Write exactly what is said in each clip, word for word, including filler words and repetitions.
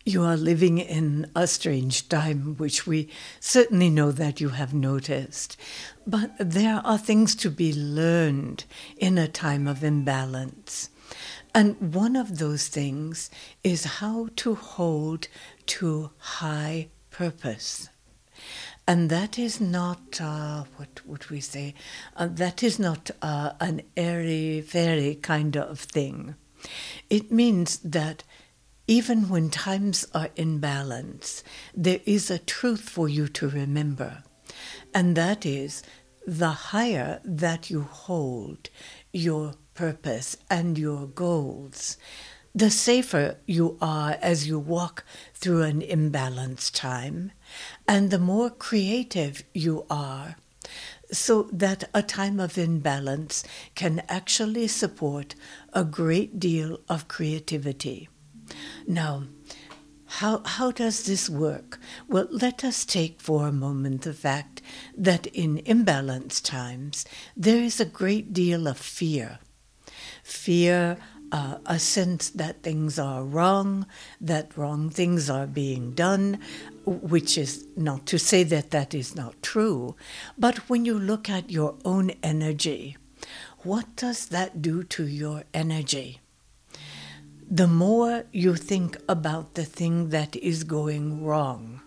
You are living in a strange time, which we certainly know that you have noticed. But there are things to be learned in a time of imbalance. And one of those things is how to hold to high purpose. And that is not, uh, what would we say, uh, that is not uh, an airy-fairy kind of thing. It means that even when times are in balance, there is a truth for you to remember. And that is, the higher that you hold your purpose and your goals, the safer you are as you walk through an imbalanced time, and the more creative you are, so that a time of imbalance can actually support a great deal of creativity. Now, how, how does this work? Well, let us take for a moment the fact that in imbalanced times, there is a great deal of fear. Fear, uh, a sense that things are wrong, that wrong things are being done, which is not to say that that is not true. But when you look at your own energy, what does that do to your energy? The more you think about the thing that is going wrong,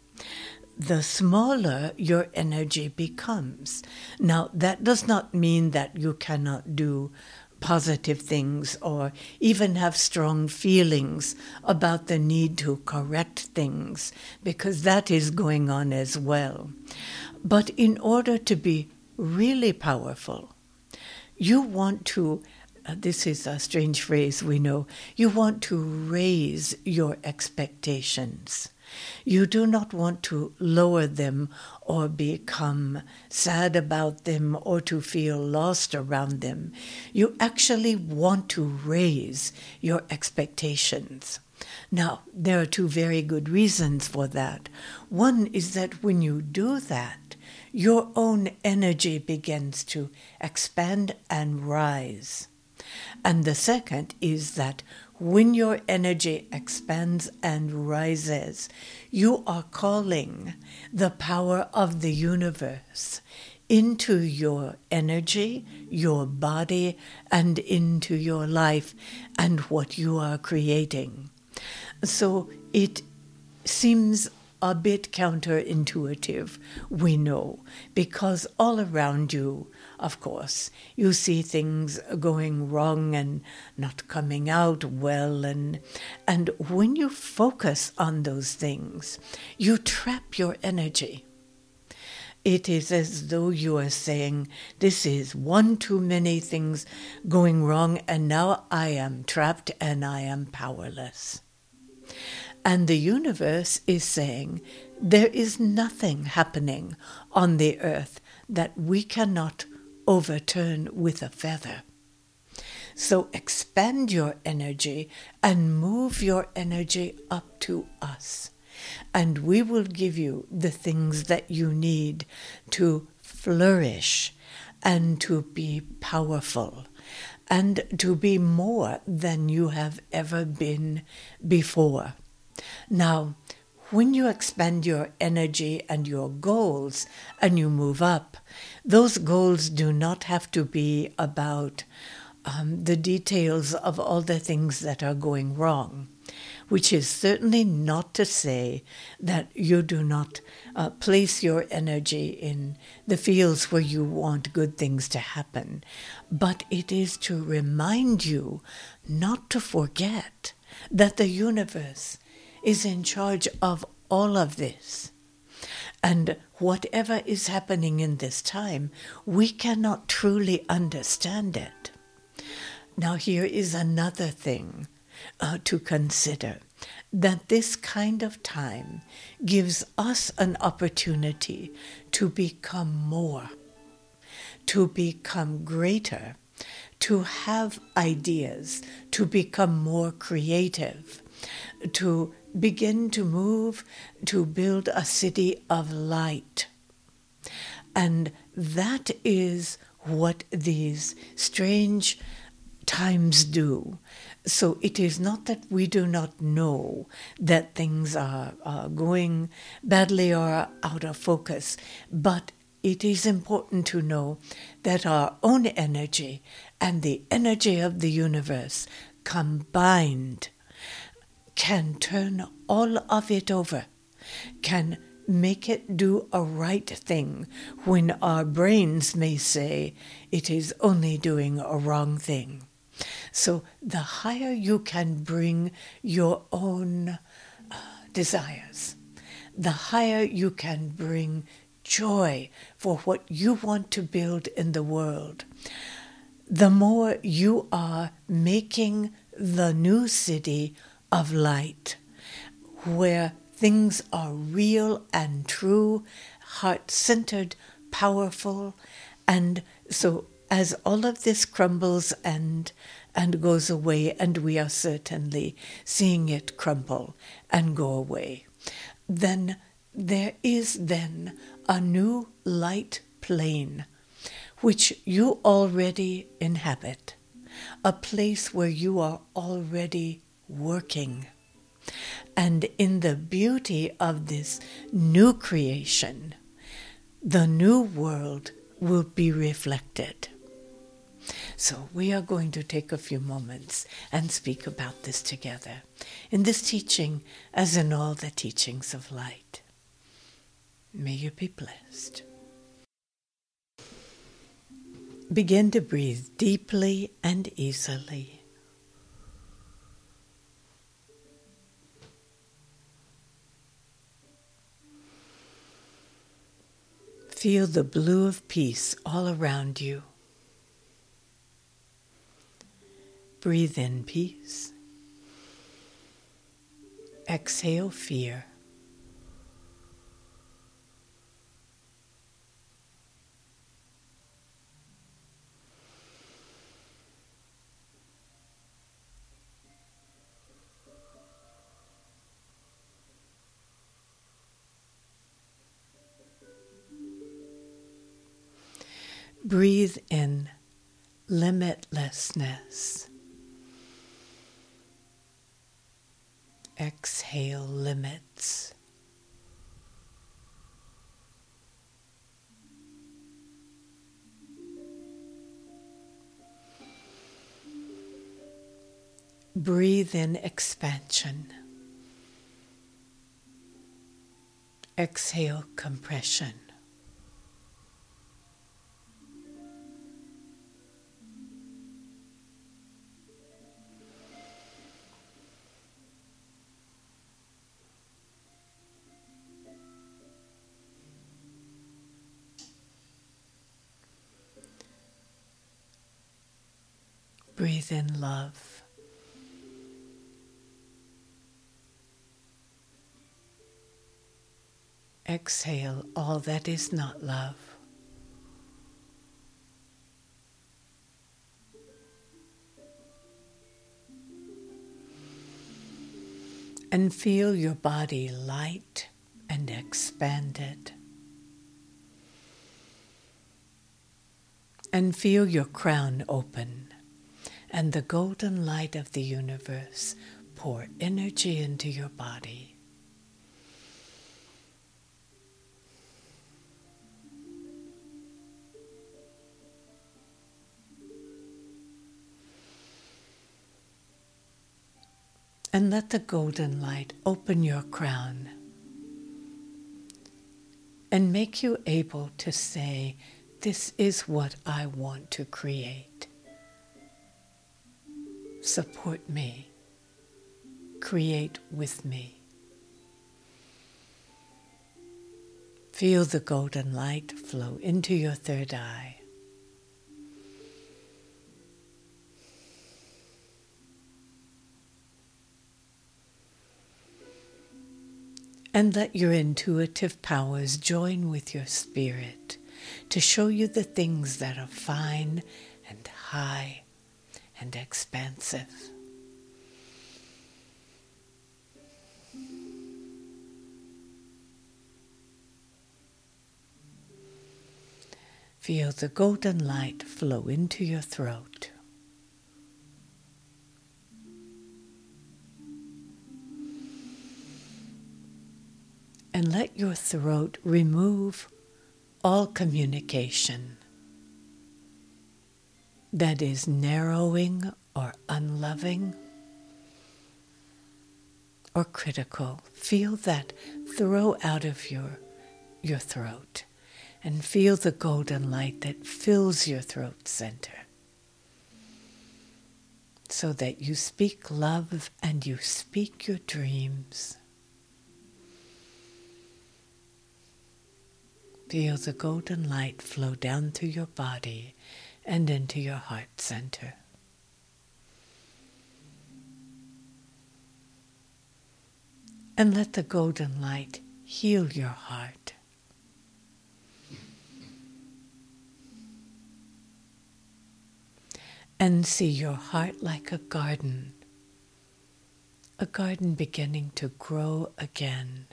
the smaller your energy becomes. Now, that does not mean that you cannot do positive things or even have strong feelings about the need to correct things, because that is going on as well. But in order to be really powerful, you want to Uh, this is a strange phrase, we know. You want to raise your expectations. You do not want to lower them or become sad about them or to feel lost around them. You actually want to raise your expectations. Now, there are two very good reasons for that. One is that when you do that, your own energy begins to expand and rise. And the second is that when your energy expands and rises, you are calling the power of the universe into your energy, your body, and into your life and what you are creating. So it seems a bit counterintuitive, we know, because all around you, of course, you see things going wrong and not coming out well, and and when you focus on those things, you trap your energy. It is as though you are saying, this is one too many things going wrong, and now I am trapped and I am powerless. And the universe is saying, there is nothing happening on the earth that we cannot overturn with a feather. So expand your energy and move your energy up to us. And we will give you the things that you need to flourish and to be powerful and to be more than you have ever been before. Now, when you expand your energy and your goals and you move up, those goals do not have to be about um, the details of all the things that are going wrong, which is certainly not to say that you do not uh, place your energy in the fields where you want good things to happen, but it is to remind you not to forget that the universe is in charge of all of this. And whatever is happening in this time, we cannot truly understand it. Now here is another thing uh, to consider, that this kind of time gives us an opportunity to become more, to become greater, to have ideas, to become more creative, to begin to move, to build a city of light. And that is what these strange times do. So it is not that we do not know that things are, are going badly or out of focus, but it is important to know that our own energy and the energy of the universe combined can turn all of it over, can make it do a right thing when our brains may say it is only doing a wrong thing. So the higher you can bring your own uh, desires, the higher you can bring joy for what you want to build in the world, the more you are making the new city of light, where things are real and true, heart-centered, powerful. And so as all of this crumbles and and goes away, and we are certainly seeing it crumble and go away, then there is then a new light plane which you already inhabit, a place where you are already working. And in the beauty of this new creation, the new world will be reflected. So we are going to take a few moments and speak about this together, in this teaching as in all the teachings of light. May you be blessed. Begin to breathe deeply and easily. Feel the blue of peace all around you. Breathe in peace. Exhale fear. Breathe in limitlessness. Exhale limits. Breathe in expansion. Exhale compression. Breathe in love. Exhale all that is not love. And feel your body light and expanded. And feel your crown open, and the golden light of the universe pour energy into your body. And let the golden light open your crown and make you able to say, "This is what I want to create. Support me. Create with me." Feel the golden light flow into your third eye. And let your intuitive powers join with your spirit to show you the things that are fine and high and expansive. Feel the golden light flow into your throat. and let your throat remove all communication that is narrowing or unloving or critical. Feel that throw out of your, your throat and feel the golden light that fills your throat center so that you speak love and you speak your dreams. Feel the golden light flow down through your body and into your heart center. And let the golden light heal your heart. And see your heart like a garden, a garden beginning to grow again.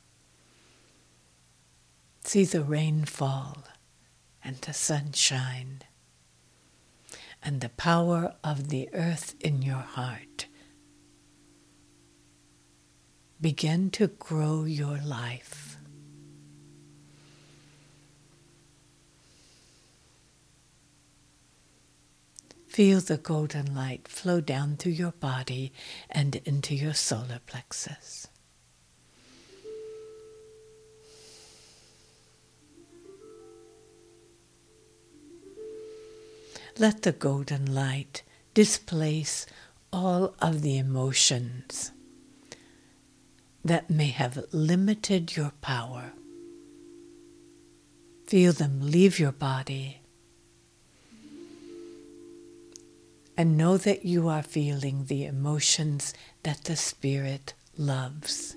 See the rain fall and the sun shine, and the power of the earth in your heart begin to grow your life. Feel the golden light flow down through your body and into your solar plexus. Let the golden light displace all of the emotions that may have limited your power. Feel them leave your body. And know that you are feeling the emotions that the Spirit loves.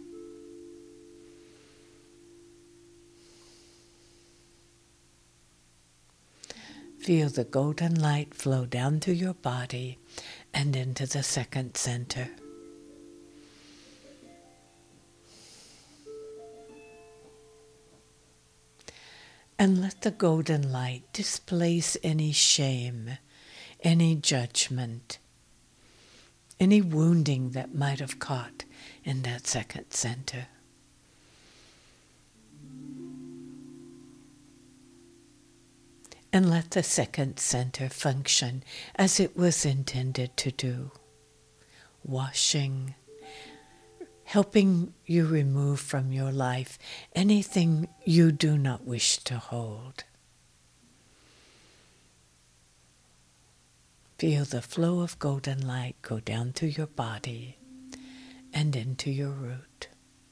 Feel the golden light flow down through your body and into the second center. And let the golden light displace any shame, any judgment, any wounding that might have caught in that second center. And let the second center function as it was intended to do, washing, helping you remove from your life anything you do not wish to hold. Feel the flow of golden light go down through your body and into your root.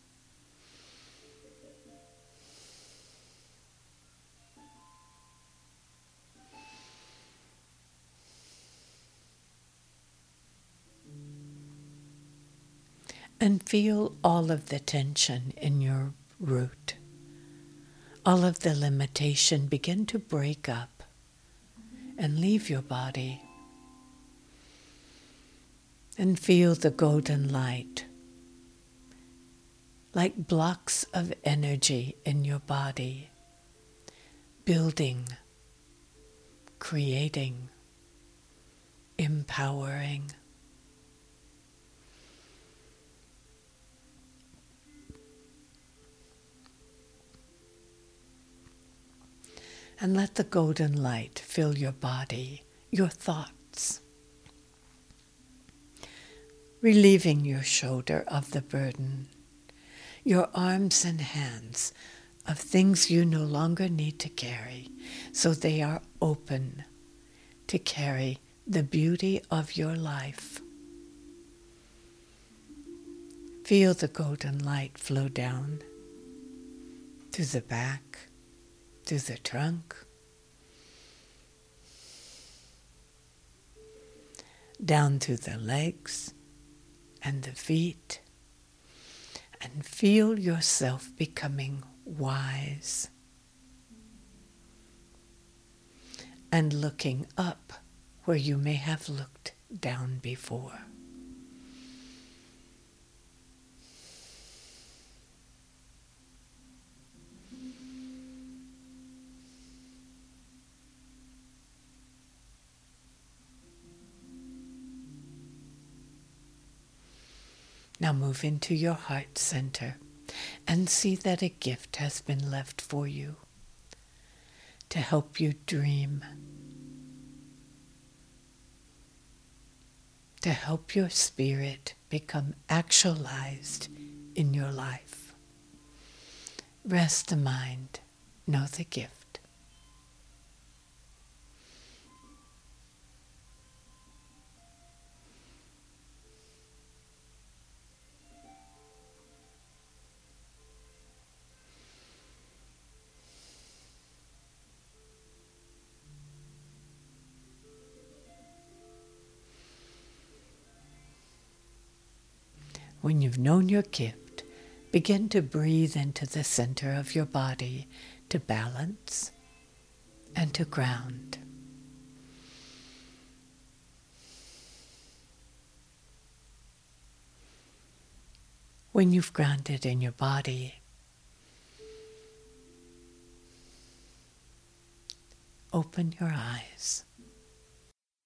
And feel all of the tension in your root. All of the limitation begin to break up and leave your body. And feel the golden light like blocks of energy in your body, building, creating, empowering. And let the golden light fill your body, your thoughts, relieving your shoulder of the burden, your arms and hands of things you no longer need to carry, so they are open to carry the beauty of your life. Feel the golden light flow down through the back, through the trunk, down through the legs and the feet, and feel yourself becoming wise and looking up where you may have looked down before. Now move into your heart center and see that a gift has been left for you to help you dream, to help your spirit become actualized in your life. Rest the mind, know the gift. When you've known your gift, begin to breathe into the center of your body to balance and to ground. When you've grounded in your body, open your eyes.